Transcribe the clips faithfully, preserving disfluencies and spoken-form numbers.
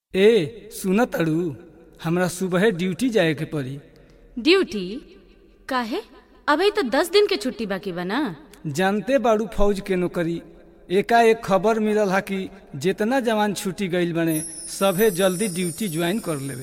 ए सुन तड़ू, हमरा सुबह ड्यूटी जाए के पड़ी। ड्यूटी काहे? अभी तो दस दिन के छुट्टी बाकी बा ना। जानते बाड़ू फौज के नौकरी। एकाएक खबर मिलल हा कि जितना जवान छुट्टी गईल बने सभे जल्दी ड्यूटी ज्वाइन कर लेवे।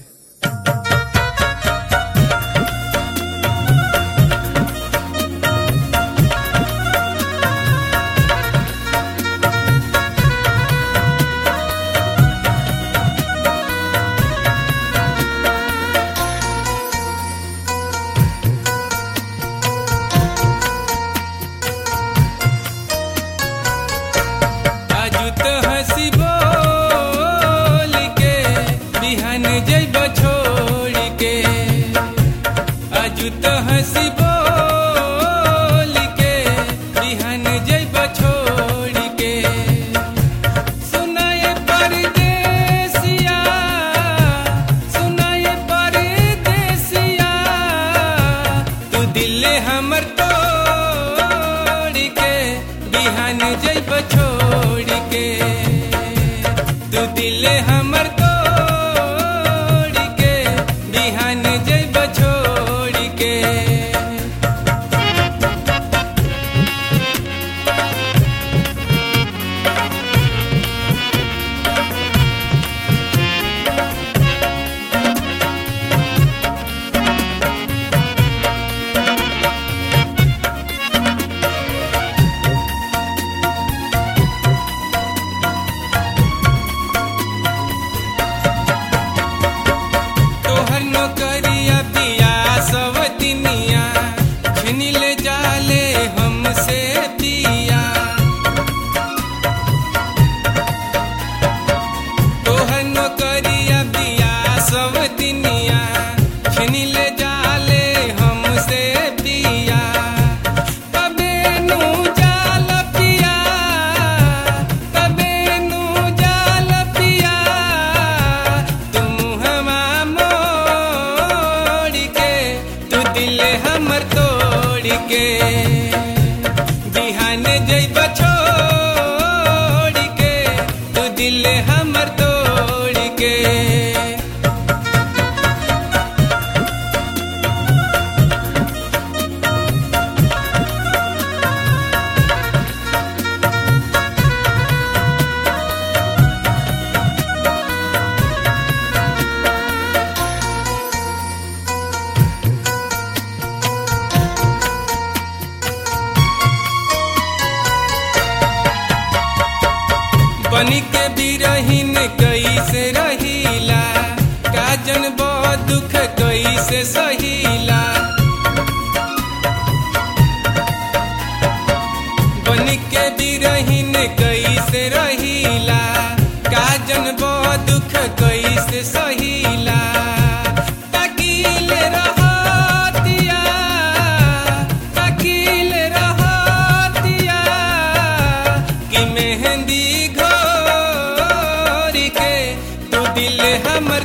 बनी के बिरहीन कैसे रहीला, काजन बो दुख कैसे सहीला। बनी के बिरहीन कैसे रहीला, काजन बो दुख कैसे सहीला। तकील रहतिया, तकील रहतिया कि मेहंदी हम